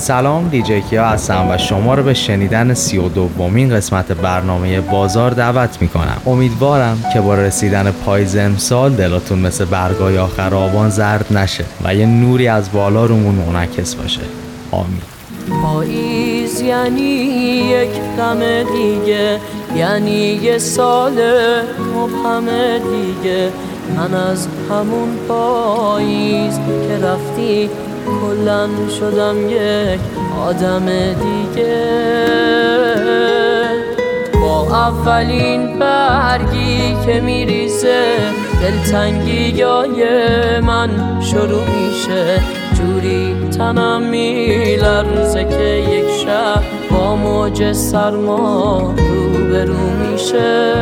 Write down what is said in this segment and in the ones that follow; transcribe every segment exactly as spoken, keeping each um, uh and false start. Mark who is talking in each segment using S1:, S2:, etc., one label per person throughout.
S1: سلام، دیجی کیا هستم و شما رو به شنیدن سی و دومین قسمت برنامه بازار دعوت میکنم. امیدوارم که با رسیدن پاییز امسال دلاتون مثل برگای آخر آبان زرد نشه و یه نوری از بالا رومون منعکس باشه. آمین.
S2: پاییز یعنی یک غم دیگه، یعنی یه سال مبهم دیگه. من از همون پاییز که رفتی کلن شدم یک آدم دیگه. با اولین برگی که میریزه دلتنگیای من شروع میشه. جوری تنم میلرزه که یک شب با موج سرما روبرو میشه.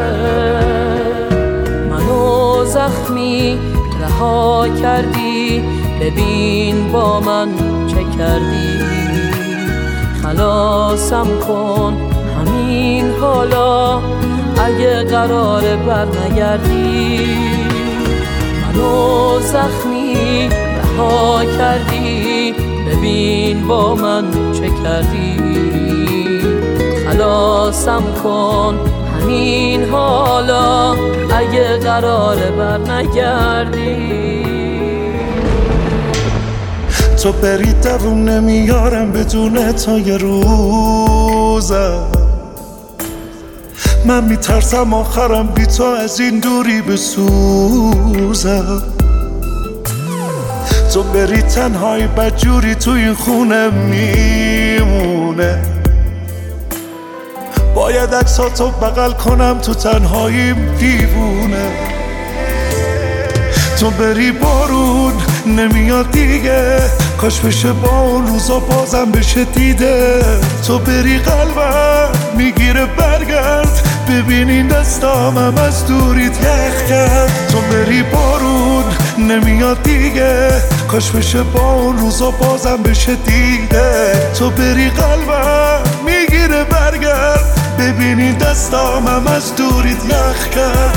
S2: منو زخمی رها کردی، ببین با من چه کردی. خلاصم کن همین حالا اگه قراره بر نگردی. منو زخمی رها کردی، ببین با من چه کردی. خلاصم کن همین حالا اگه قراره بر نگردی.
S3: تو بری دوون نمیارم بدون تا یه روزم. من میترسم آخرم بی تو از این دوری بسوزم. تو بری تنهایی بدجوری تو این خونه میمونه. باید عکساتو بغل کنم تو تنهاییم دیوونه. تو بری بارون نمیاد دیگه، کاش بشه با اون روزا بازم بشه دیده. تو بری قلبم میگیره برگرد، ببین این دستامم از دوریت یخ کرد. تو بری بارون نمیاد دیگه، کاش بشه با اون روزا بازم بشه دیده. تو بری قلبم میگیره برگرد، ببین این دستامم از دوریت یخ کرد.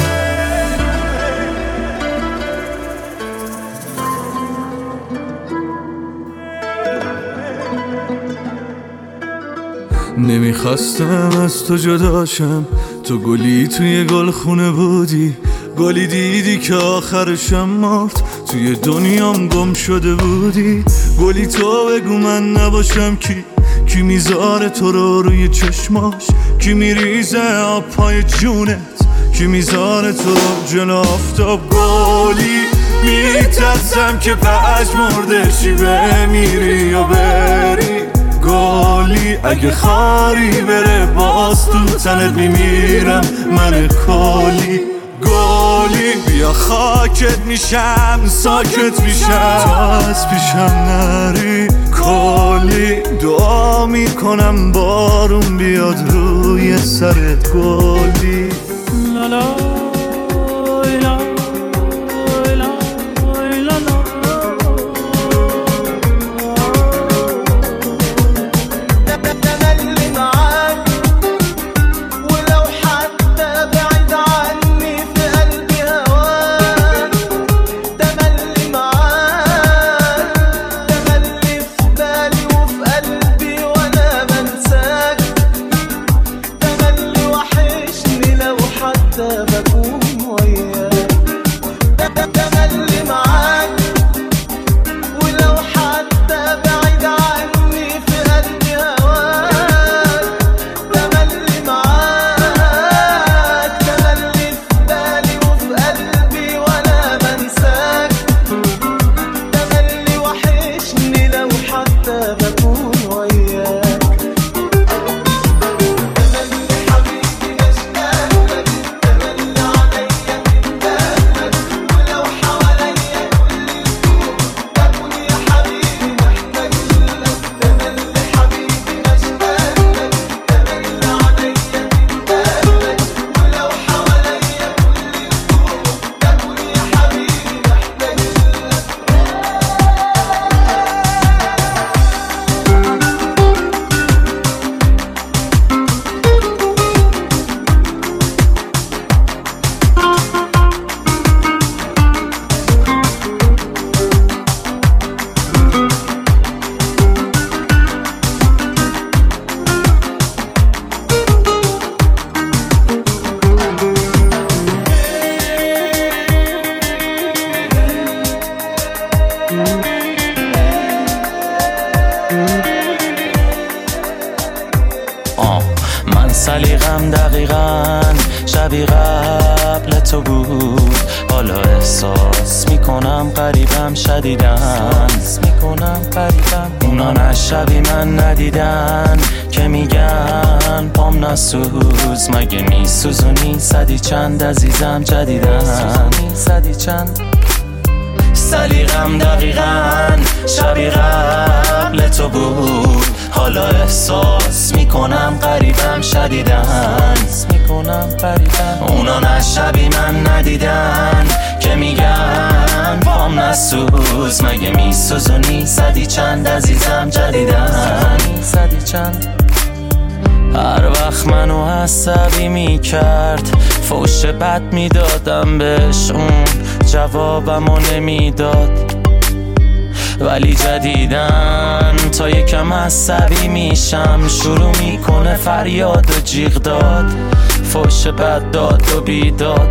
S4: نمیخواستم از تو جداشم، تو گلی توی گل خونه بودی. گلی دیدی که آخرشم مرد، توی دنیام گم شده بودی. گلی تو بگو من نباشم کی، کی میذاره تو رو روی چشماش، کی میریزه آب پای جونت، کی میذاره تو رو جلو آفتاب. گلی میترسم که پش مرده شی بمیری یا بری. گلی اگه خاری بره باز تو تنت میمیرم من کلی. گلی بیا خاکت میشم ساکت میشم تو از پیشم نری. کلی دعا میکنم بارون بیاد روی سرت. گلی لالا
S5: بكون سلیقم دقیقاً شبیه قبل تو بود، حالا احساس میکنم قریبم شدیدن میکنم قریبم. اونا نه شبیه من ندیدن که میگن پام نسوز، مگه میسوزونی صدی چند عزیزم جدیدن صدی چند. سلیقم دقیقاً شبیه قبل تو بود، حالا احساس میکنم قریبم شدیدن میکنم قریبم. اونا نه شبیه من ندیدن که میگن پام نسوز، مگه میسوزونی صدی چند عزیزم جدیدن صدی چند. هر وقت منو عصبی میکرد فوش بد میدادم بهش، اون جوابمو نمیداد. ولی جدیدن تا یکم عصبی میشم شروع میکنه فریاد و جیغ داد، فوش بد داد و بیداد.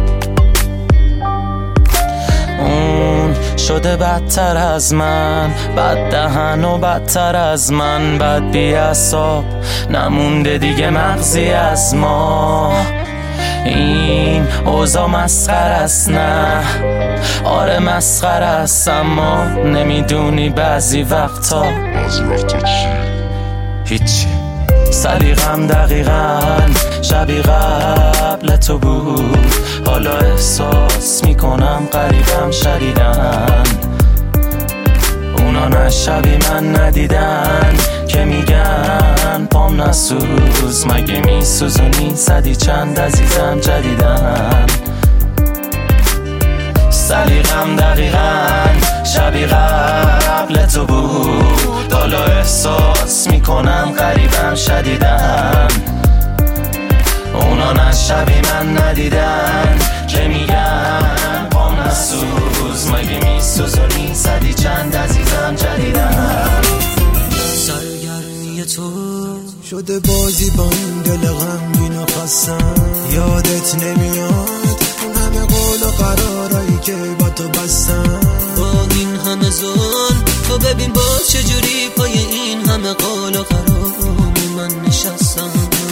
S5: اون شده بدتر از من، بد دهن و بدتر از من، بد بی اعصاب نمونده دیگه مغزی از ما. این اوضاع مسخره است، نه آره مسخره است، اما نمیدونی بعضی وقتا بعضی وقتا چی؟ هیچی. سلیقم دقیقاً شبیه قبل تو بود، حالا احساس میکنم قریبم شدیدن. اونا نه شبیه من ندیدن که میگن پام نسوز، مگه میسوزونی صدی چند عزیزم جدیدن. سلیقم دقیقاً شبیه قبل تو بود، حالا احساس میکنم قریبم شدیدن. اونا نه شبیه من ندیدن که میگن پام نسوز، مگه میسوزونی صدی چند عزیزم جدیدن.
S6: سرگرمی تو شده بازی با این دل غمگین و خستم، یادت نمیاد اون همه قول و قرارایی که با تو بستم. با این همه ظلم تو ببین با چجوری پای این همه قول و قرار من نشستم.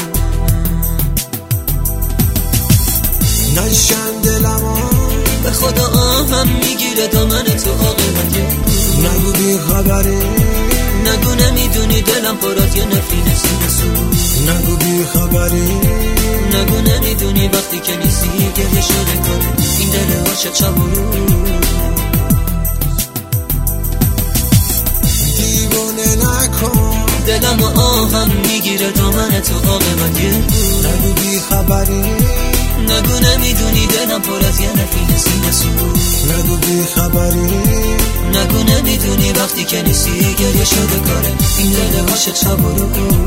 S6: نشن دلم به خدا آهم میگیره دامن تو عاقبت. نگو بی خبری، نگو نمیدونی دلم پر از یه نفرین سینه سوز. نگو بی خبری، نگو نمیدونی وقتی که نیستی گریه شده کنه این دل عاشق شب و روز. دیوانه نکن دلم و آهم میگیره دامن تو عاقبت. نگو بی خبری، نگو نمیدونی دلم پر از یه نفرین سینه سوز. نگو بی خبری، نگو نمیدونی وقتی که نیستی گریه شده کاره این دل عاشق شب و روز.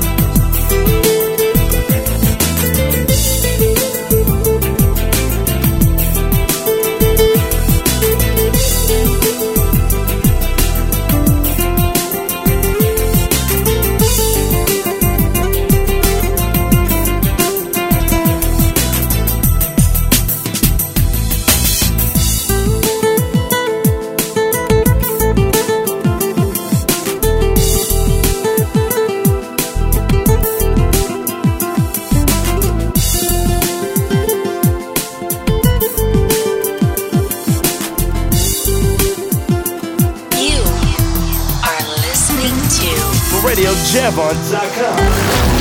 S7: radio jevon dot com.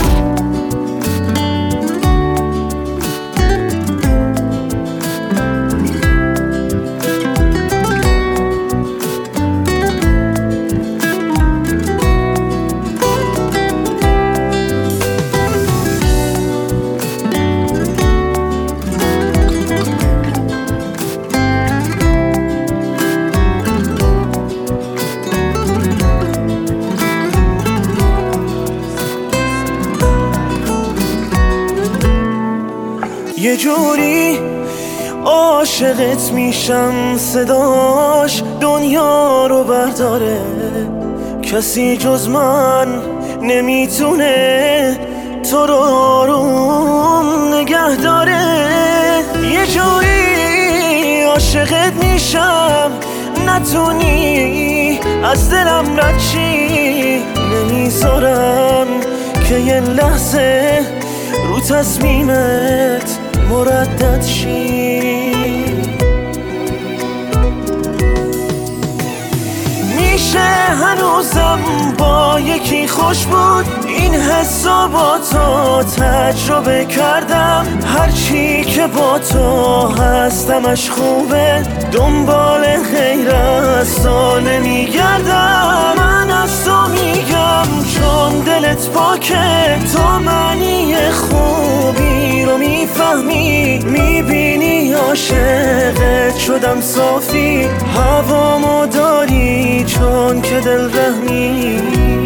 S8: یه جوری عاشقت میشم صداش دنیا رو برداره، کسی جز من نمیتونه تو رو آروم نگه داره. یه جوری عاشقت میشم نتونی از دلم رد چی، نمیذارم که یه لحظه تصمیمت مردد شی. میشه هنوزم با یکی خوش بود، این حسا با تو تجربه کردم. هرچی که با تو هستمش خوبه، دنبال غیر از تو نمیگردم. من از تو میگم چون دلت پاکه، تو معنی خوبی رو میفهمی، میبینی عاشقت شدم صافی. هوامو داری چون که دل رحمی.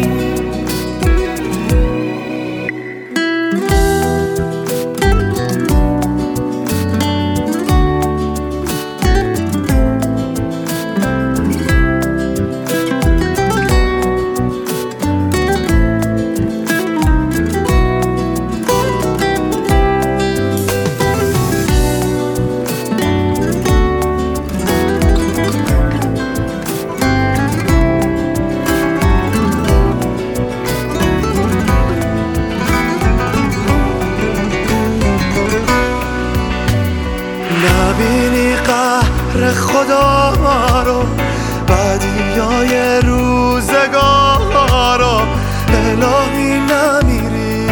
S6: نبینی قهر خدا رو، بدیای روزگار رو، الهی نمیری،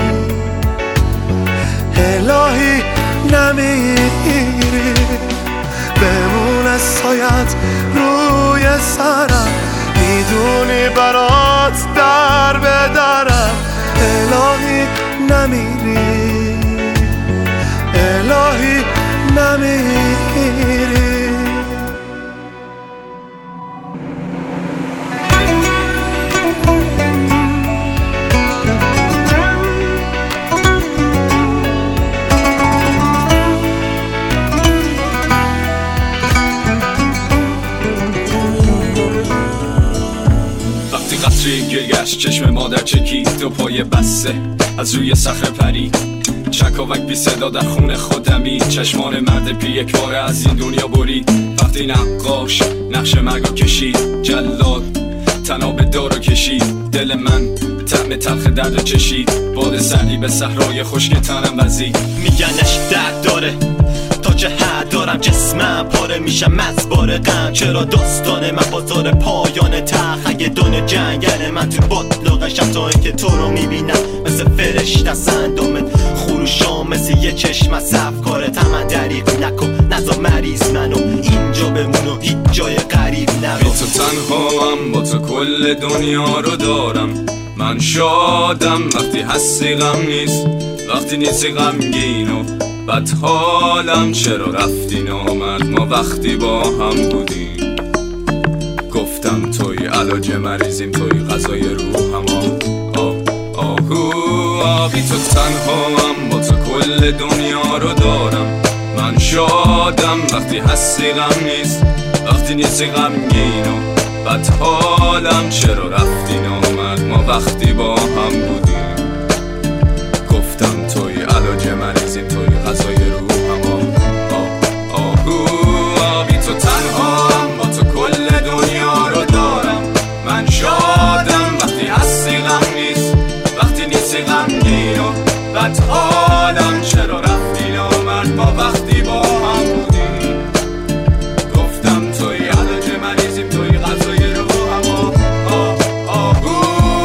S6: الهی نمیری. بمونه سایت روی سرم، میدونی برات در بدرم. الهی نمیری، الهی نمیری.
S9: وقتی قطری گرگشت چشم مادر چکید، دو پای بسته از روی صخره پرید. چکاوک بی صدا در خون خودمی، چشمان مرد پی یک بار از این دنیا برید. وقتی نقاش نقش مرگو کشید، جلاد تناب دارو کشید. دل من طعم تلخ درد چشید، باد سردی به صحرای خشک تنم وزید.
S10: میگنش درد داره تا چه حد دارم، جسمم پاره میشم از بار غم. چرا داستان من بازار پایان تخ، اگه دونه جنگل من تو باطلاقشم، تا اینکه تو رو میبینم مثل فرشته سندامت خروشام، مثل یه چشم صف کارت. من دریق نکن نزا مریض منو اینجا بمونو، هیچ جای غریب نرو.
S9: بی تو تنها هم با تو کل دنیا رو دارم. من شادم وقتی هستی، غم نیست وقتی نیستی غمگین و بد حالم. چرا رفتی نامد ما وقتی با هم بودیم. گفتم توی علاج مریضیم، توی غذای روحم. آه آهو آبی تو تنها هم با تو کل دنیا رو دارم. من شادم وقتی هستی، غم نیست وقتی نیستی غمگین و بد حالم. چرا رفتی نامد ما وقتی با هم بودیم. گفتم توی علاج مریضیم، توی غذای روحم. آه آهو آبی تو تنها هم با تو کل دنیا رو دارم. من شادم وقتی هستی، غم نیست وقتی نیستی غمگین و بد حالم. چرا رفتی نامد ما وقتی با هم بودیم. گفتم توی علاج مریضیم، توی غذای روحم. آه آهو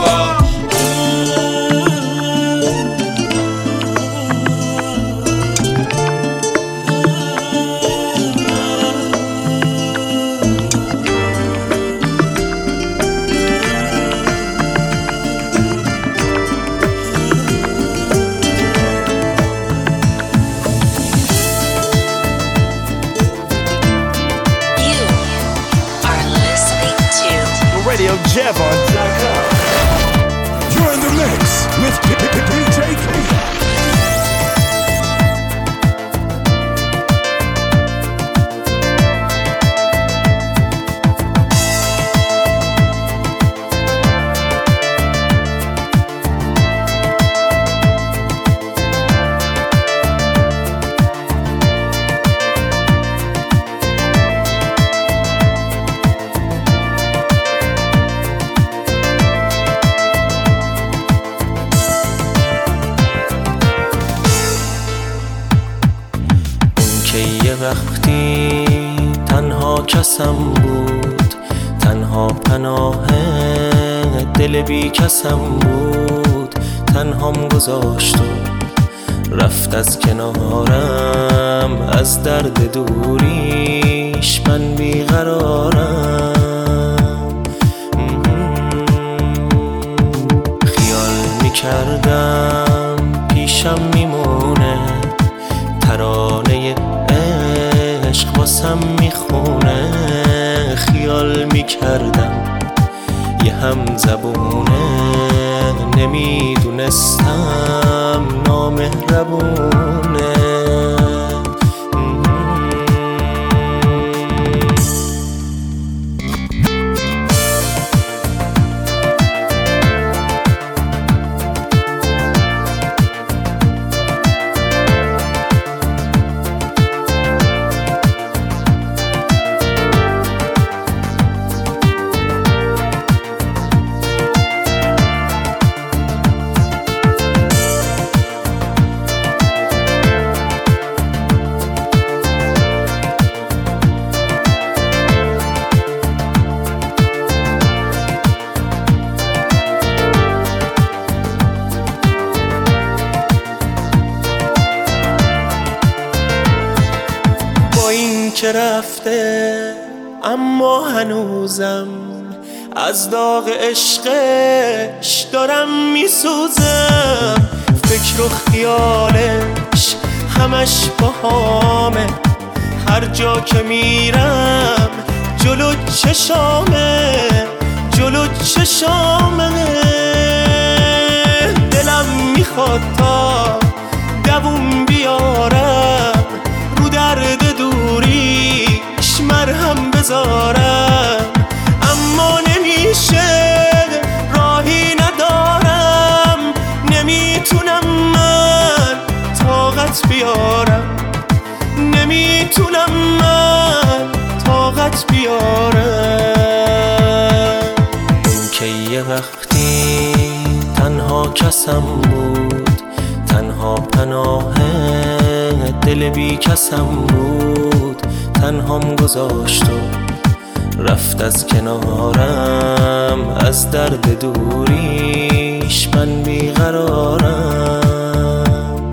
S7: radio javon dot com. You're in the mix with D J K.
S5: کسم بود، تنها پناه دل بی کسم بود. تنهام گذاشت و رفت از کنارم، از درد دوریش من بیقرارم. خیال میکردم پیشم میمونه، ترانه عشق واسم میخونه. خیال میکردم یه هم زبونه، نمیدونستم نامهربونه. که رفته اما هنوزم از داغ عشقش دارم میسوزم. فکر و خیالش همش باهامه، هر جا که میرم جلو چشامه، جلو چشامه. دلم میخواد تا دووم بیارم، رو درد دوریش مرهم بذارم. اما نمیشه، راهی ندارم، نمیتونم من طاقت بیارم، نمیتونم من طاقت بیارم. این که یه وقتی تنها کسم بود، تنها پناه دل بی کسم بود. تنهام گذاشت و رفت از کنارم، از درد دوریش من بیقرارم.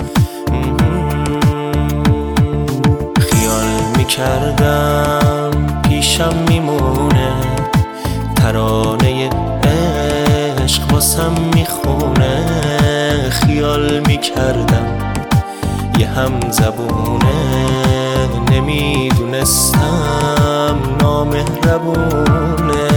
S5: خیال میکردم پیشم میمونه، ترانه عشق واسم میخونه. خیال میکردم یه هم زبونه، نمیدونستم نامهربونه.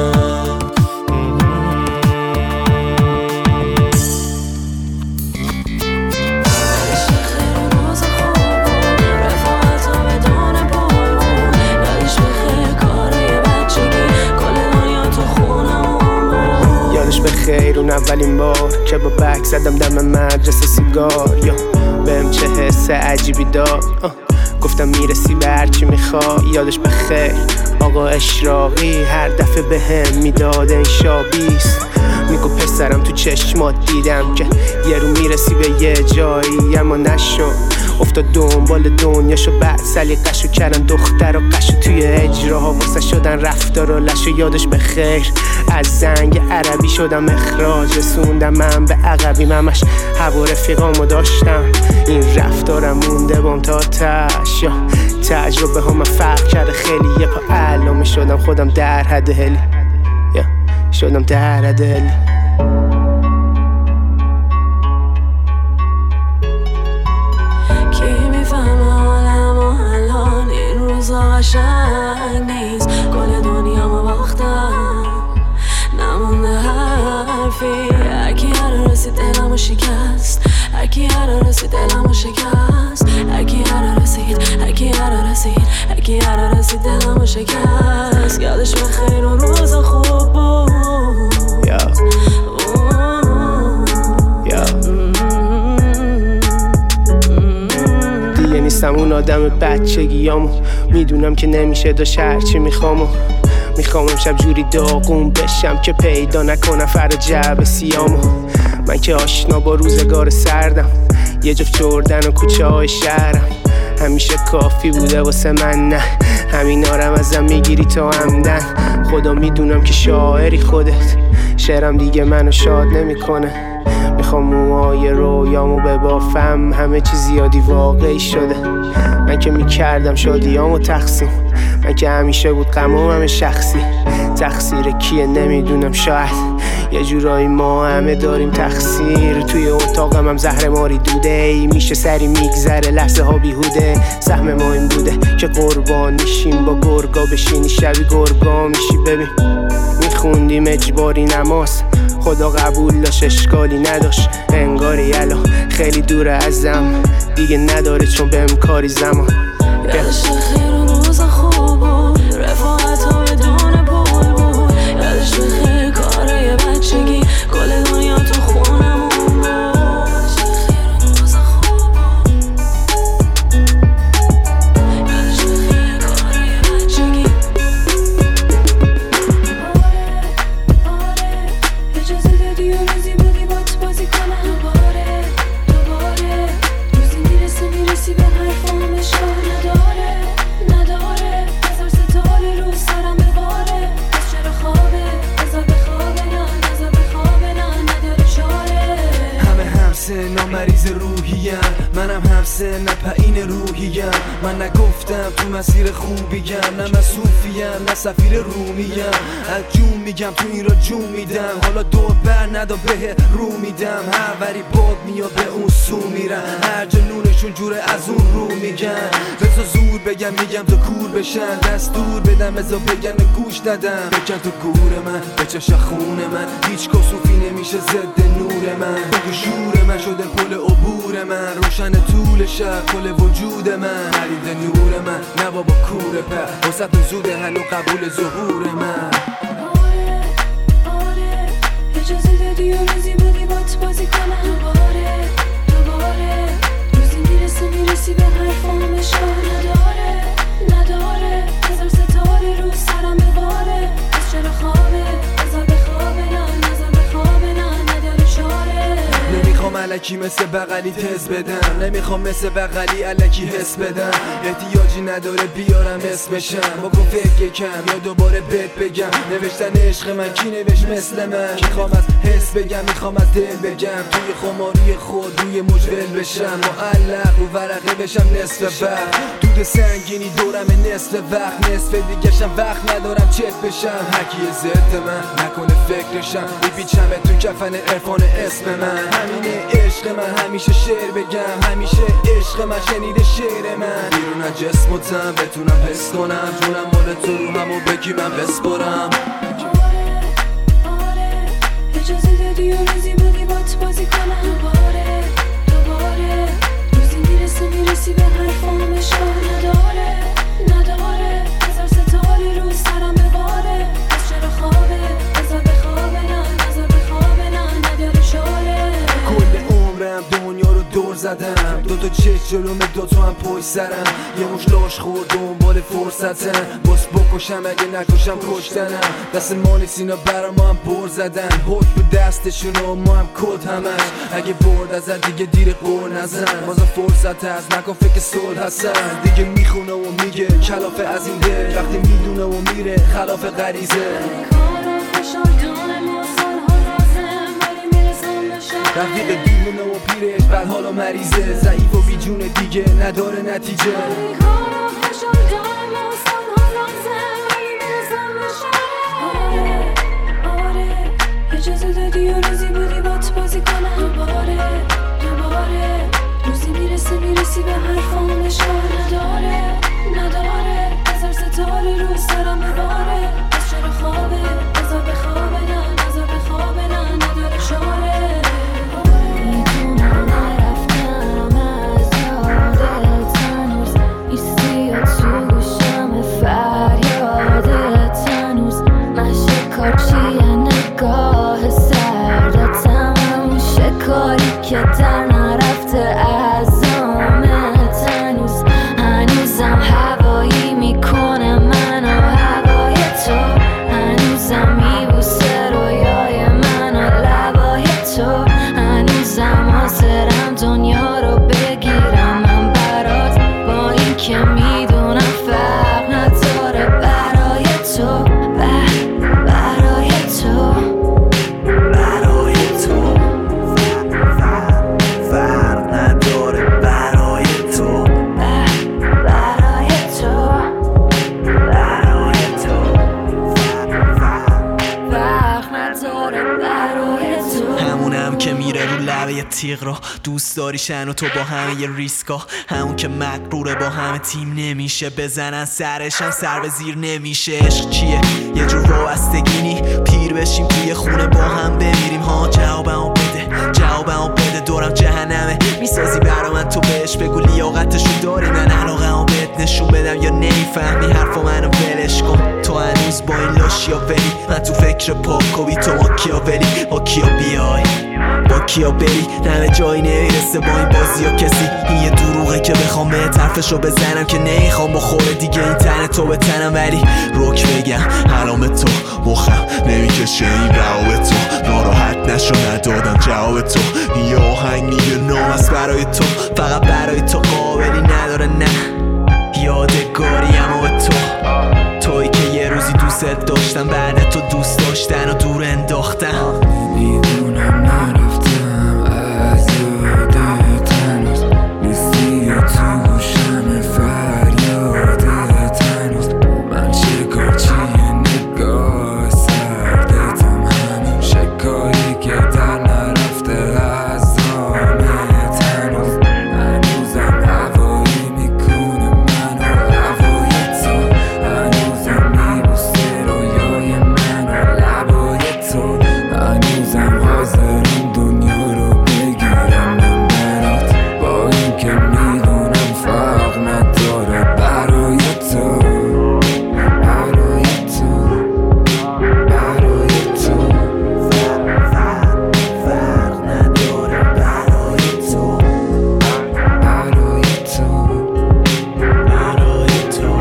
S11: یادش به خیر اون اولین بار که با بک زدم دم مدرسه سیگار، یا بهم چه حس عجیبی داد، گفتم میرسی به هرچی میخوای. یادش به خیر آقا اشراقی هر دفعه به هم میداد این شابیست، میگو پسرم تو چشمات دیدم که یه رو میرسی به یه جایی، اما نشد. افتاد دنبال دنیاشو، بعد سلیقشو کردن دختر و قشو، توی اجراها واسه شدن رفتار و لشو. یادش به خیر از زنگ عربی شدم اخراج، رسوندم من به عقبی، همش هوا رفیقامو داشتم. این رفتارم مونده بام تا تش، یا تجربه ها من فرق کرده خیلی. یه پا علامه شدم خودم در حد هلی، یا شدم در حد هلی.
S12: قشنگ نیست، کل دنیا ما باختم، نمونده حرفی. هرکی هر رسید دلمو شکست، هرکی هر رسید دلمو شکست، هرکی هر رسید، هرکی هر رسید، هرکی هر رسید دلمو شکست. یادش بخیر و روز خوب بود. yeah. دیگه نیستم اون آدم بچگیامو، میدونم که نمیشه داشت هرچی میخوامو. میخوام امشب جوری داغون بشم که پیدا نکنم فردا جعب سیامو. من که آشنا با روزگار سردم، یه جفت جردن و کوچه های شهرم،
S11: همیشه کافی بوده واسه من، نه همین آرم ازم میگیری تو همدن. خدا میدونم که شاعری خودت، شعرم دیگه منو شاد نمیکنه. میخوام موهای رویامو ببافم، همه چی زیادی واقعی شده. من که میکردم شادیامو تقسیم، من که همیشه بود غمم همه شخصی. تقصیر کیه نمیدونم، شاید یه جورایی ما همه داریم تقصیر. توی اتاقم هم زهر ماری دوده ای، میشه سری میگذره لحظه ها بیهوده. سهم ما این بوده که قربان میشیم با گرگا بشینی شبی گرگا میشی. ببین میخوندیم اجباری نماز، خدا قبول داشت اشکالی نداشت. انگاری الان خیلی دوره ازم، دیگه نداره چون بهم کاری زمان.
S12: یادش خیر و روز خوب بود، رفاقت ها بدون پول بود. یادش خیر کاره بچگی، کل دنیا تو خونمون بود. یادش خیر و روز خوب بود، یادش خیر کاره بچگی. آره آره اجازه دادی و روزی بودی بات بازی کنم. دوباره دوباره روزی میرسه میرسی به حرفام اشکال نداره نداره. هزار ستاره رو سرم بباره، پس چرا خوابه بذار بخوابه، نه نذار بخوابه، نه نداره چاره.
S13: همه همسن مریض روحیم، منم همسن پایین روحیم. من نگفتم تو مسیر خوبیم، نه من صوفیم نه سفیر رومیم. از جون میگم تو این را جون میدم، حالا دور بر ندا به رو میدم. هر وری باد میاد به اون سو میرم، هر جنونشون جوره از اون رو میگن. بذار زور بگم میگم تو کور بشن، دستور بدم بذار بگم گوش ندم. بکن تو گور من بچش خون من، هیچ کسوفی نمیشه ضد نور من. بگو شور من شده پل عبور من، روشن طول شب کل وجود من. خرید نور من نه بابا کوره پر، وسط زوده هنو قبول ظهور من.
S12: آره آره اجازه دادی و روزی بودی بات بازی کنم. دوباره دوباره روزی میرسه میرسی به حرفام اشکال نداره نداره. هزار ستاره رو سرم بباره، پس چرا خوابه بذار بخوابه، نه نذار بخوابه، نه نداره چاره.
S13: نمیخوام الکی مثل بغلی تز بدم، نمیخوام مثل بغلی الکی حس بدم. احتیاجی نداره بیارم اسمشم، بکن فکر کم یا دوباره بهت بگم. نوشتن عشق من کی نوشت مثل من؟ میخوام از حس بگم میخوام از دل بگم، توی خماری خود روی مجول بشم. معلق رو ورقه بشم نصف وقت، دود سنگینی دورم نصف وقت. نصف دیگه‌شم وقت ندارم چت بشم. هرکی ضد من نکنه فکرشم، میپیچم تو کفن عرفان اسم من. همینه عشق من همیشه شعر بگم، همیشه عشق من شنیده شعر من. بیرون از جسم و تن بتونم حس کنم، جونم مال تو رو همو بگی من بسپرم.
S12: آره آره اجازه دادی و روزی بودی بات بازی کنم. دوباره دوباره روزی میرسه میرسی به حرفام اشکال نداره نداره. هزار ستاره رو سرم بباره، پس چرا خوابه بذار بخوابه، نه نذار بخوابه، نه نداره چاره.
S13: کل عمرم دنیا رو دور زدم، دو تا چشم جلوم دو تا هم پشت سرم. یه مش لاش خورد دنبال فرصتم، باس بکشم اگه نکشم کشتنم. دست ما نیست اینا برا ما هم بر زدن، حکم به دستشون و ما هم کد همش. اگه برد ازن دیگه دیر قور نزن، بازم فرصت هست نکن فکر صلح هستن. دیگه میخونه و میگه کلافه از این دل، وقتی میدونه و میره خلاف غریزه. رفیق دیوونه و پیرش بعد حالا مریضه، ضعیف و بی جون دیگه نداره نتیجه.
S12: آره آره اجازه دادی و روزی بودی بات بازی کنم. دوباره دوباره روزی میرسه میرسی به حرفام اشکال نداره نداره. هزار ستاره رو سرم بباره، پس چرا خوابه بذار بخوابه، نه نذار بخوابه، نه نداره چاره. که در نرفته از آمت هنوز هنوزم هوایی میکنه من و هوای تو، هنوزم میبوسه رویای من و لبای تو، هنوزم حاضرم دنیا رو بگیرم من برات با برای تو.
S10: همونم که میره رو لبه تیغ رو دوست داریشن و تو با همه ی ریسکا، همون که مقروره با همه تیم نمیشه، بزنن سرشم سر به زیر نمیشه. عشق چیه؟ یه جور وابستگینی، پیر بشیم توی خونه با هم بمیریم ها. جوابمو بده جوابمو بده دورم جهنمه میسازی برا من، تو بهش بگو لیاقتشو داری، من علاقمو بهت نشون بدم یا نمیفهمی حرفو منو ولش کن. تو هنوز با این لاشیا ولی من تو فکر پاکوی، تو ما کیا ولی با کیا بیای با کیا بری، همه جایی نمیرسه با این بازی ها کسی. این یه دروغه که بخوام به طرفشو بزنم که نمیخوام بخوره دیگه این تن تو به تنم، ولی روک بگم حرام تو مخم نمیکشه این رواب تو، ناراحت نشو ندادم جواب تو. این یه آهنگ یه نام است برای تو، فقط برای تو قابلی نداره نه یادگاریم و تو، توی که یه روزی دوست داشتم بعد تو دوست داشتن و دور انداختم.
S14: میدونم نرفتم از یادت هنوز، نیستی یا تو گوشم فریادت هنوز، من چکار چیه نگاه سردتم همون شکایی که در نرفته از دامت هنوز، هنوزم هوایی میکنه منو هوای تو، هنوزم میبوسه رویای منو لبای تو، هنوزم حاضرم دنیا رو بگیرم من برات، با این که میدونم فرق نداره برای تو برای تو برای تو، فرق نداره برای تو برای تو برای تو،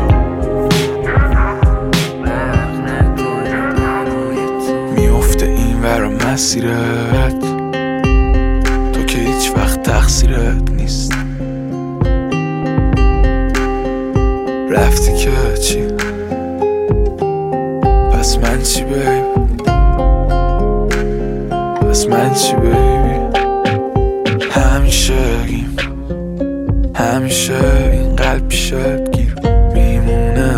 S14: فرق نداره برای تو.
S4: میفته این ور مسیرت تو که هیچ وقت تقصیرت نیست، رفتی که چی پس من چی بیبی، پس من چی بیبی، همیشه گیم همیشه این قلب پیشت گیر میمونه،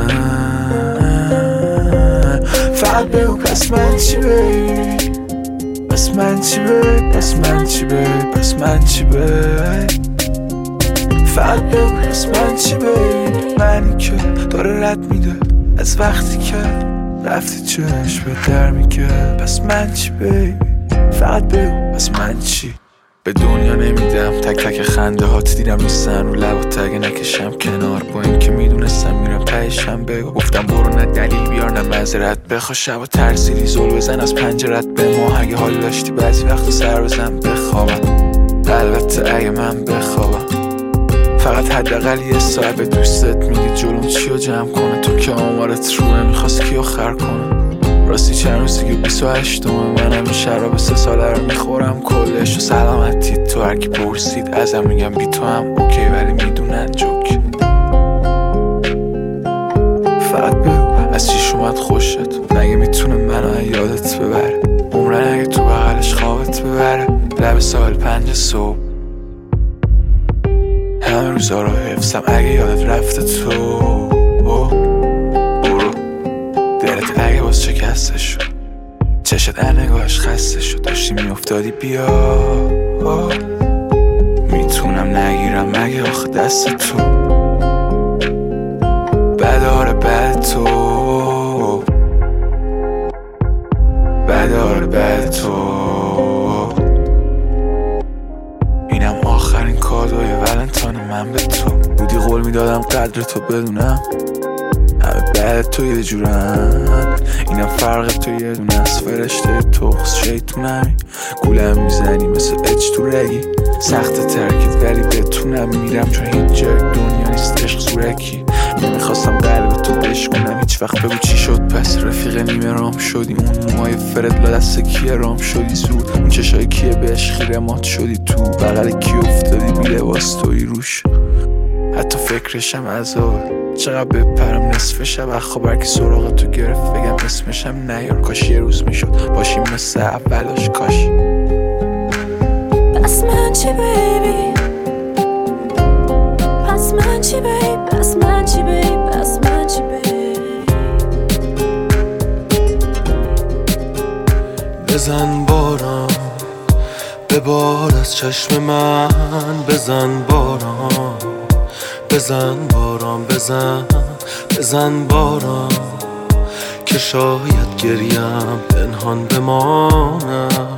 S4: فقط بگو پس من چی بیبی، پس من چی بیبی، پس من چی بیبی، پس من چی بیبی، فقط بگو پس من چی بیبی، منی که داره رد میده از وقتی که رفتی چشم به در میگه، پس من چی بیبی، فقط بگو پس من چی. به دنیا نمیدم تک تک خنده هات دیدم نیستن رو لب و تگه نکشم کنار، با این که میدونستم میرم تهشم بگو، گفتم برو نه دلیل بیار نه معذرت بخوا، شب و ترسیدی زل بزن از پنجرت به ما، اگه حال داشتی بعضی وقت سر بزن بخوابم، البته اگه من بخوابم، فقط حداقل یه ساعت به دوستت میگی جلوم چیو جمع کنه، تو که آمارت روه میخواست کیو خر کنه، راستی چند روزی که بیست و هشتمه منم این شراب سه ساله رو میخورم کلش و سلامتی، تو هرکی پرسید ازم میگم بی تو هم اوکی ولی میدونن جوک، فقط بگو از چیش اومد خوشت، مگه میتونه منو یادت ببره، عمرن اگه تو بغلش خوابت ببره، لب سال پنج صبح همه روزا رو حفظم اگه یادت رفته تو، برو دلت اگه باز شکسته شد، چشت در نگاهش خسته شد، داشتی میافتادی بیا، میتونم نگیرم مگه آخه دست تو، بداره بد تو بداره بد تو، اینم آخرین کادوی ولنتاین من به تو، بودی قول میدادم قدر تو بدونم، همه بعد تو یه جورن، اینم فرق تو یه دونه از فرشته تخص شیطونمی، گولم میزنی مثل اج تو رگی، سخت ترکت ولی بتونم میرم چون هیچ جای دنیا نیست عشق زورکی، نمیخواستم قلب تو بشکنم هیچ وقت، بگو چی شد پس رفیق نیمه رام شدی، اون موهای فرد لا دست کیه رام شدی زود، اون چشای کیه بهش خیره مات شدی، تو بغل کی افتادی بی لباس توی روش، حتی فکرشم عذاب، چقدر بپرم نصف شب خواب هرکی سراغ تو گرفت بگم اسمشم نیار، کاش یه روز میشد باشیم مثل اولاش، کاش.
S12: پس من چی بیبی، پس من چی بیبی، پس من چی بیبی، پس من چی بیبی،
S15: بزن باران ببار از چشم من، بزن باران بزن باران بزن بزن باران که شاید گریم پنهان بمانم.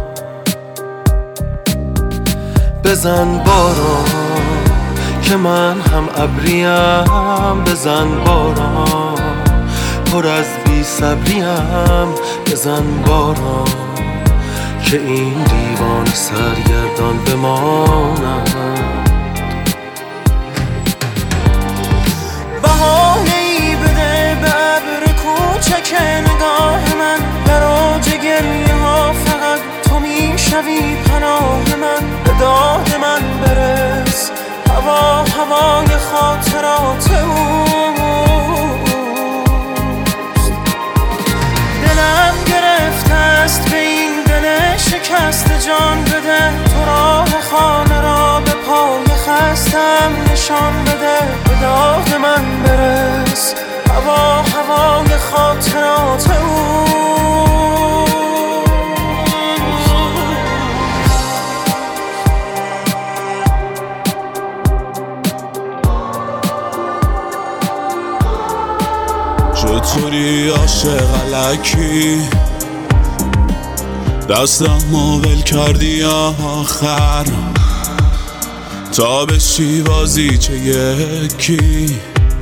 S15: بزن باران که من هم ابریم، بزن باران پر از بی صبریم، بزن باران که این دیوان سرگردان بمانم.
S8: بهانه‌ای بده به ابر کوچک نگاه من، در اوج گریه ها فقط تو میشوی پناه من. به داد من برس هوا هوای خاطرات اوست. دلم گرفته است به این دل شکست، جان بده تو راه خانه را به پای خستم نشان بده. به داد من برس هوا هوای خاطرات اوست.
S16: چطوری عاشق الکی دستم ول کردی آخر، تا بشی بازی چه یکی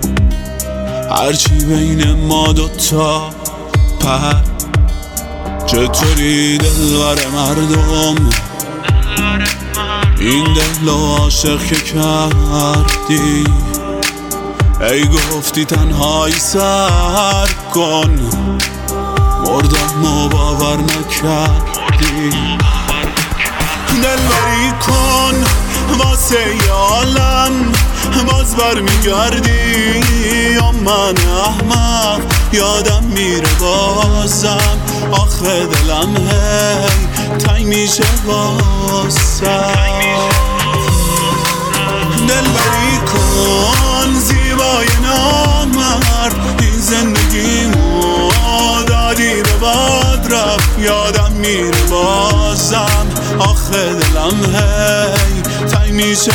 S16: هرچی بین ما دوتا پر. چطوری دلبر مردم این دل و عاشق که کردی، ای گفتی تنهایی سر کن، مردم و باور نکردی. دلبری کن واسه یالم باز بر میگردی، یا من احمق یادم میره بازم، آخه دلم هی تنگ میشه واسم. دلبری کن زیبای نامرد، این زندگیمو دادی به باد رفت، یادم میره بازم، آخه دلم هی تنگ میشه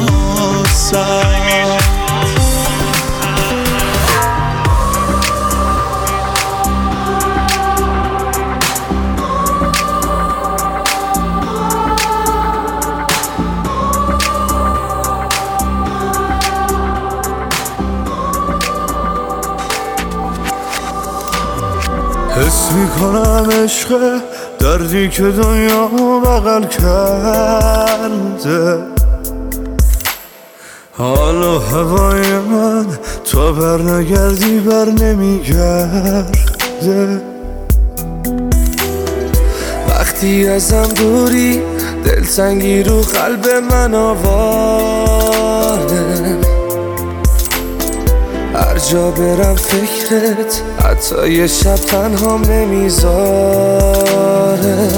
S16: واسم.
S4: حس میکنم عشق دردی که دنیا بغل کرده، حالا هوای من تو بر نگردی بر نمیگرده.
S6: وقتی ازم دوری دلتنگی رو قلب من آواره، هر جا برم فکرت حتی یه شب تنهام نمیذاره.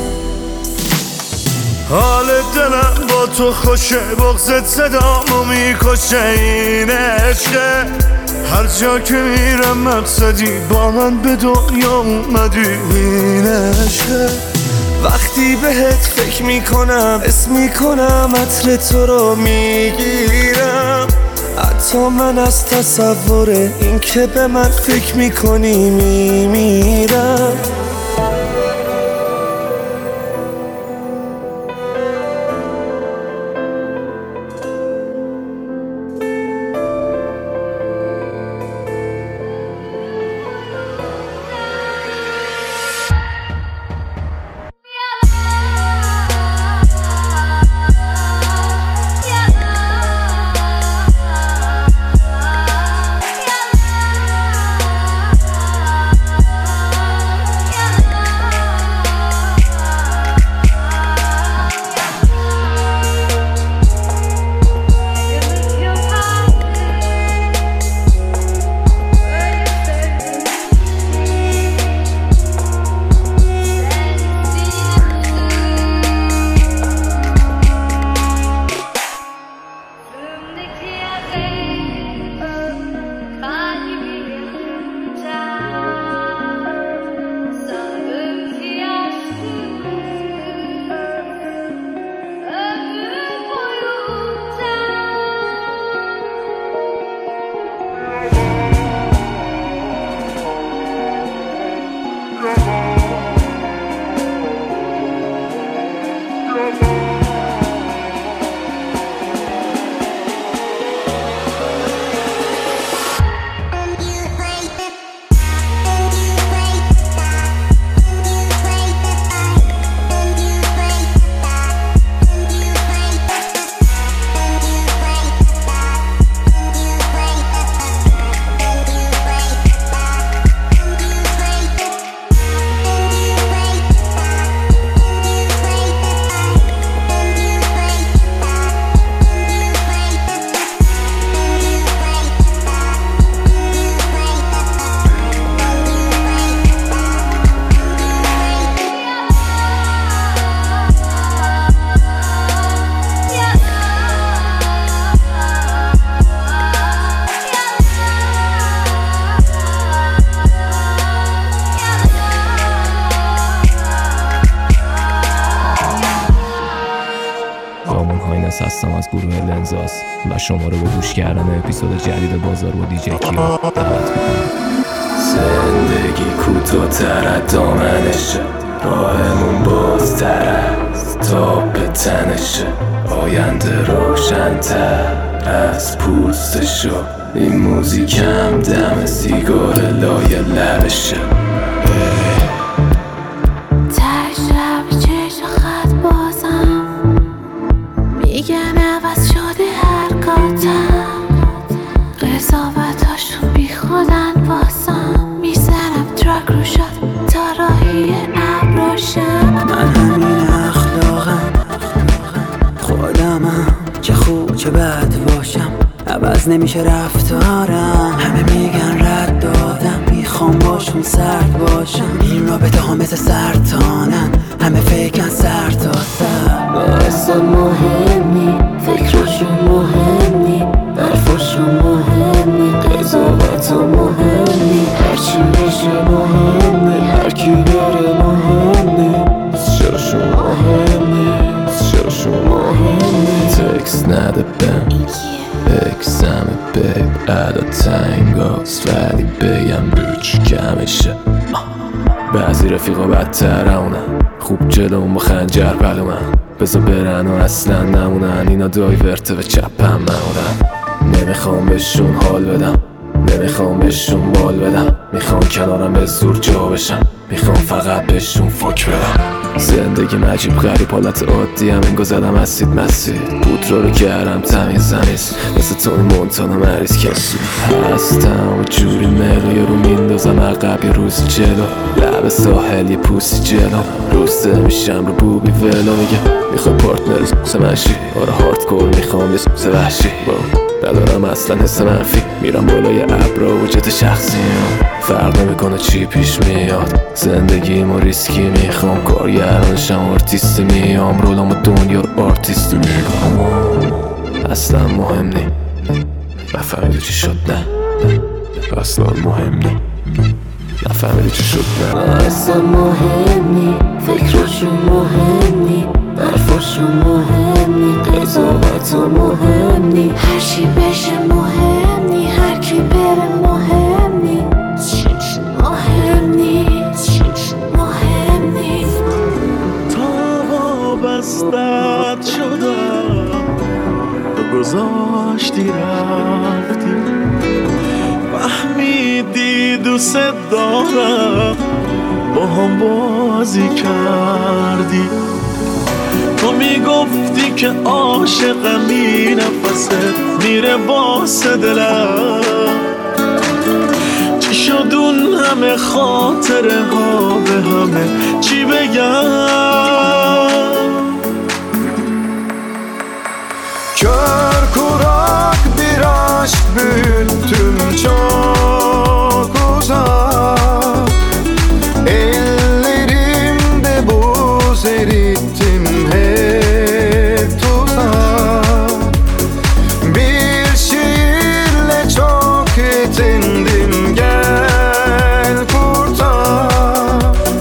S4: حال دلم با تو خوشه، بغضت صدامو میکشه، این عشقه هر جا که میرم مقصدی، با من به دنیا اومدی، این عشقه.
S6: وقتی بهت فکر میکنم اسم میکنم عطر تو رو میگیرم، حتی من از تصور این که به من فکر میکنی میمیرم.
S12: Yeah.
S17: عباس هستم از گروه لنزاس و شما رو به گوش کردن اپیزود جدید بازار با دیجی کیا دعوت میکنم.
S5: زندگی کوتاه‌تر از دامنشه، راهمون بازتر از تاب تنشه، آینده روشن‌تر از پوستشو، این موزیکم دم سیگار لای لبشه.
S18: نمیشه رفتارم، همه میگن رد دادم، میخوام باشون سرد باشم، این رابطه ها مثل سرطانن، همه فکرن سر تا سر.
S12: اصلا مهمی فکراشون مهمی، برفاشون مهمی، قضاوتو مهمی، هرچی میشه مهمی، هرکی بره مهمی، چراشون مهمی، چراشون مهمی.
S5: تکس نده بهم اکسم بیب ادا تنگاست، ولی بگم روچ کمشه. بعضی رفیقا بدتر اونن، خوب جلوم با خنجر بلومن، بزا برن و اصلا نمونن، اینا دایورته و چپم مونن. نمیخوام بهشون حال بدم، نمیخوام بهشون بال بدم، میخوام کنارم به زور جا بشم، میخوام فقط بهشون فک بدم. زندگی مجیب غریب حالت عادی هم انگو زدم اسید مسید، بودرا رو کردم تمیز زمیز، مثل توی مونتانا مریض کسی هستم و جوری مقیه رو میندازم عقب یه روز جلو، لب ساحل یه پوسی جلو، روسته میشم رو بوبی ولو، میگه میخوای پارتنر سمشی، آره هاردکور میخوام یه سوز وحشی، ندارم اصلا حس منفی، میرم بالای ابرا و جت شخصی هم. فرق نمیکنه چی پیش میاد، زندگی ما ریسکی، میخوام کارگرانشم آرتیستی، میام رولام دنیا رو آرتیستی میگم، اصلا مهم نی نفهمیدی چی شد، نه اصلا مهم نی نفهمیدی چی شد، نه
S12: اصلا مهم نی فکراشون مهم نی، برفاشون مهم نی، قضاوتو مهم نی، هرچی بشه مهم نی، هرکی بره مهم نی، مهم نی مهم نی.
S15: تا وابستت شدم تو گذاشتی رفتی، فهمیدی دوست دارم با هم بازی کردی، تو میگفتی که عاشقمی، نفست میره واسه دلم، چی شد اون همه خاطره ها به همه چی بگم.
S3: Kör kurak bir aşk büyüttüm çok uzak, ellerimde buz erittim hep tuzak, bir şiirle çok yetindim, gel kurtar,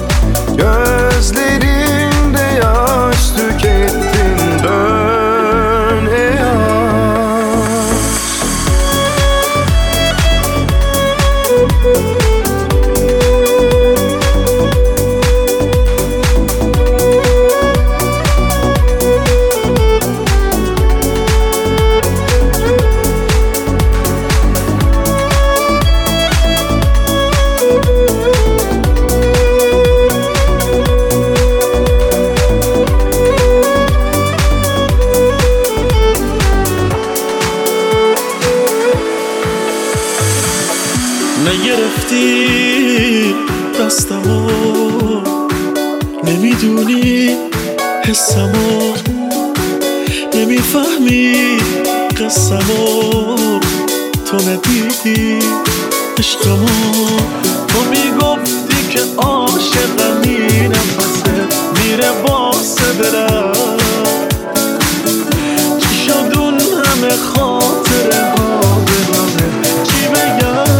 S3: gözlerimde yaş tükettin, dön ey
S15: نگرفتی دستمو، نمیدونی حسمو، نمیفهمی قسمو، تو ندیدی عشقمو، تو میگفتی که عاشقمی، نفست میره واسه دلم، چی شد اون همه خاطره ها به همه چی بگم.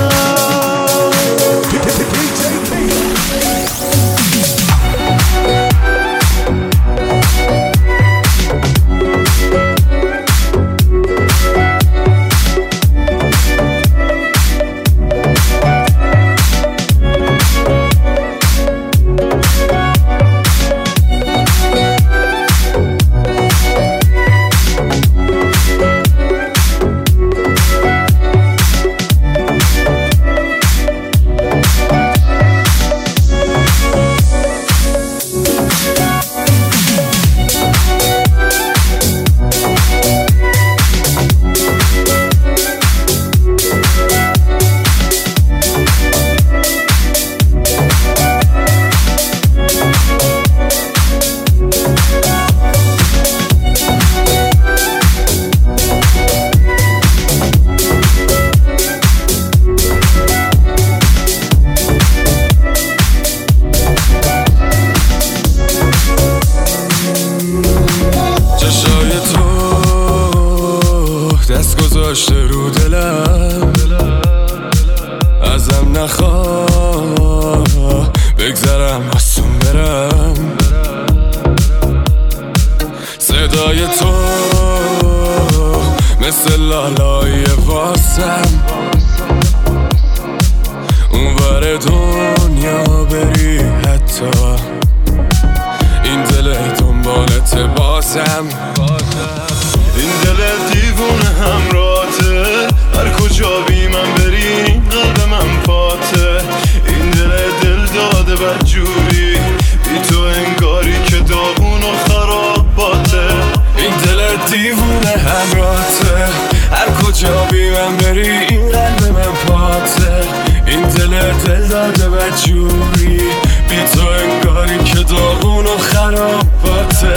S19: دست گذاشته رو دلم، ازم نخواه بگذرم آسون برم. صدای تو مثل لالای واسم، اون ور دنیا بری حتی این دل دنبالت بازم. این دل دیوونه همراته، هر کجا بی من بری قلب من پاته. این دل دل داده بدجوری، بی تو انگاری که داغون و خراباته. این دل دیوونه همراته، هر کجا بی من بری این قلب من پاته. این دل دل داده بدجوری، بی تو انگاری که داغون و خراباته.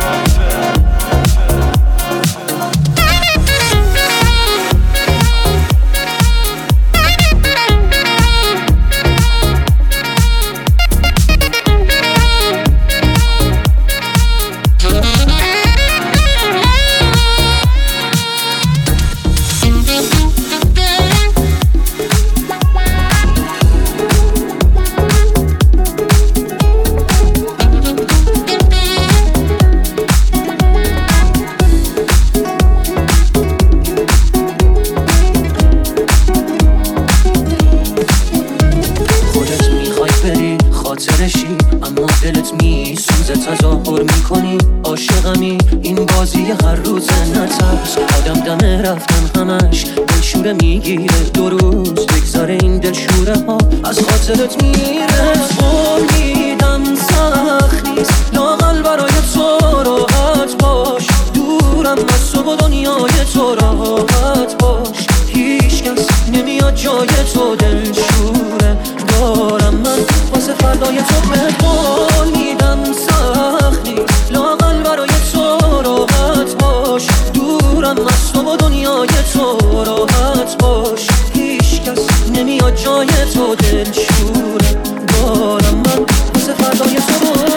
S2: اما دلت می سوزه تظاهر میکنی عاشقمی، این بازی هر روزه نترس. آدم دم رفتن همش دلشوره میگیره، دو روز بگذاره این دلشوره ها از خاطرت میره. قول میدم سخت نیست لااقل برای تو راحت باش، دورم از تو و دنیای تو راحت باش. هیچ کس نمیاد جای تو دلشوره دارم من واسه فردای تو. به قول میدم سخت نیست لااقل برای تو راحت باش، دورم از تو و دنیای تو راحت باش. هیچ کس نمیاد جای تو دلشوره دارم من واسه فردای تو.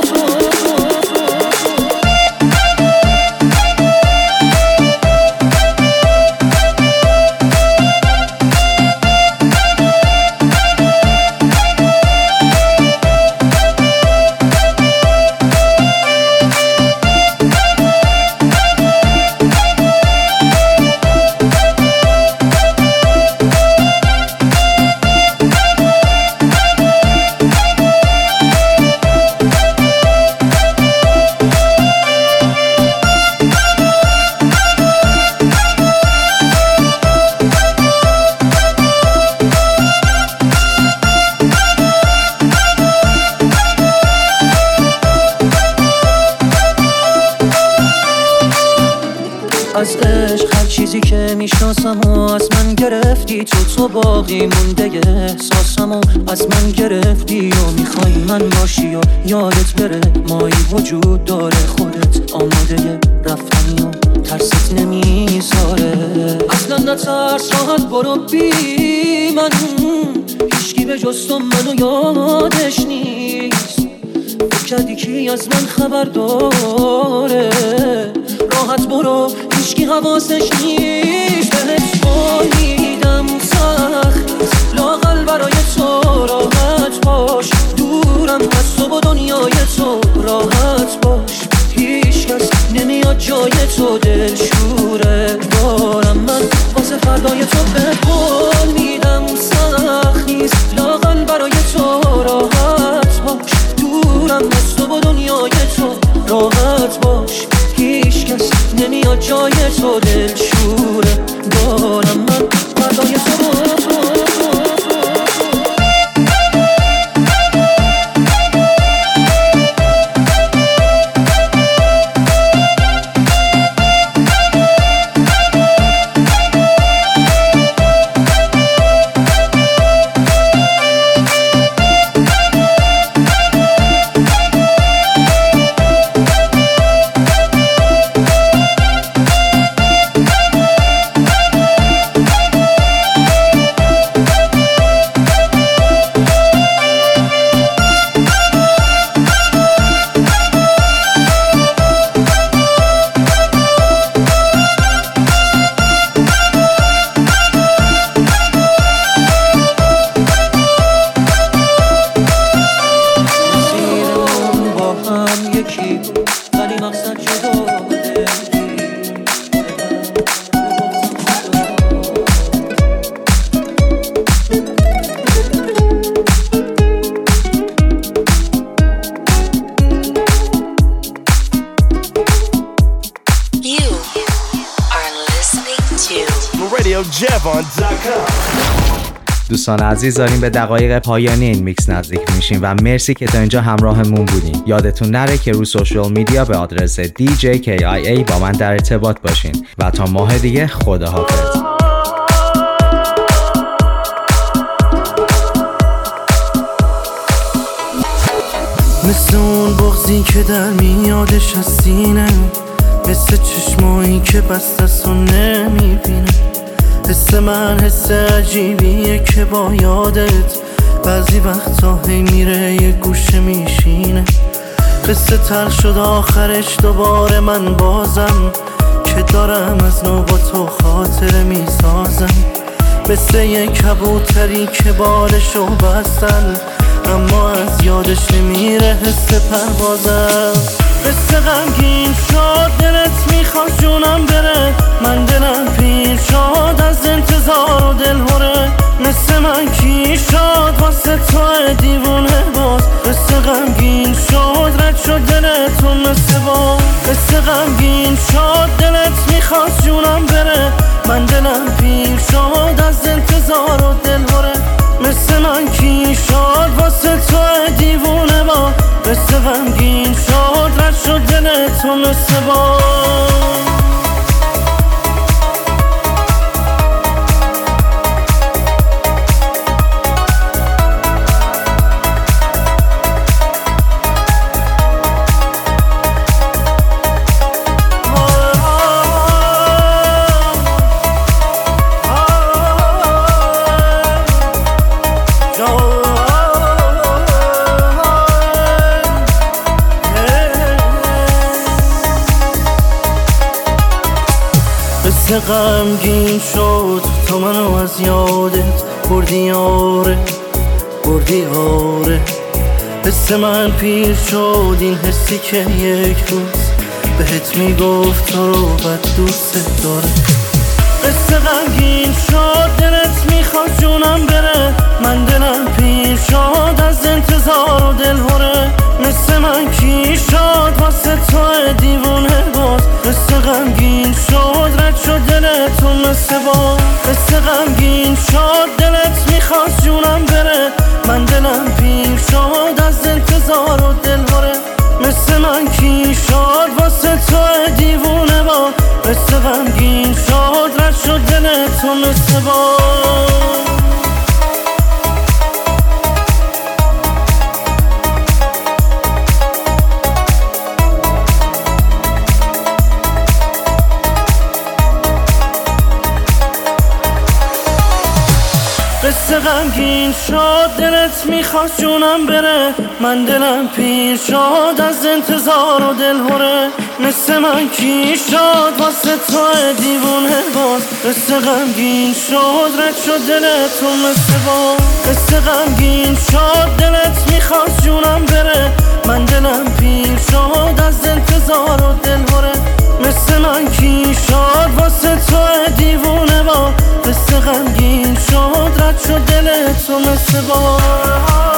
S2: از عشق هر چیزی که میشناسم و از من گرفتی تو، تو باقی مونده احساسم و از من گرفتی و میخوای من باشی و یادت بره مایی وجود داره، خودت آماده رفتنی و ترست نمیذاره. اصلا نترس راحت برو بی من، هیچکی به جز تو منو یادش نیست. فکر کردی کی از من خبر داره، راحت برو هیچکی حواسش نیست. بهت قول میدم سخت نیست لااقل برای تو راحت باش، دورم از تو و دنیای تو راحت باش. هیچ کس نمیاد جای تو دلشوره دارم من واسه فردای تو. بهت قول میدم سخت نیست لااقل برای تو راحت باش، دورم از تو و دنیای تو راحت باش. هیچ کس نمیاد جای تو دلشوره دارم من فردای تو. یکی ولی مقصد جدا
S1: دوستان عزیز داریم به دقایق پایانی این میکس نزدیک میشیم و مرسی که تا اینجا همراهمون بودین. یادتون نره که رو سوشال میدیا به آدرس دی جی کی آی ای با من در ارتباط باشین و تا ماه دیگه خداحافظ.
S6: مثل اون بغضی که در میادش از سینه، مثل چشمایی که بستست و نمیبینه. حس من حس عجیبیه که با یادت بعضی وقتا هی میره یه گوشه میشینه. قصه تلخ شد آخرش دوباره من بازم که دارم از نو با تو خاطره میسازم. مثل یه کبوتری که بالشو بستن اما از یادش نمیره حس پروازم. قصه غمگین شد دلت میخواد جونم بره، من دلم پیر شد از انتظار و دلهوره. مثل من کی شد واسه تو دیوونه باز. قصه غمگین شد رد شد دلتون مثل باز. قصه غمگین شد دلت میخواد جونم بره، من دلم پیر شد از انتظار و دلهوره. مثل من کی شد واسه تو دیوونه با. قصه غمگین شد رد شد دلتون مثل با. قصه غمگین شد تو منو از یادت بردی آره بردی آره. قصه من پیر شد این حسی که یک روز بهت میگفت تو رو بد دوست داره. قصه غمگین شد دلت میخواد جونم بره، من دلم پیر شد از انتظار و دلهوره. مثل من کی شد واسه تو دیوونه باز. قصه غمگین شد رد شد دلتون مثل باز. قصه غمگین شد دلت میخواد جونم بره، من دلم پیر شد از انتظار و دلهوره. مثل من کی شد واسه تو دیوونه با. قصه غمگین شد رد شد دلتون مثل باز. قصه غمگین شد دلت میخواد جونم بره، من دلم پیر شد از انتظار و دلهوره. مثل من کی شد واسه تو دیوونه باز. قصه غمگین شد رد شد دلتون مثل باز. قصه غمگین شد دلت میخواد جونم بره، من دلم پیر شد از انتظار و دلهوره. مثل من کی شد واسه تو دیوونه با. قصه غمگین شد رد شد دلتون مثل باز.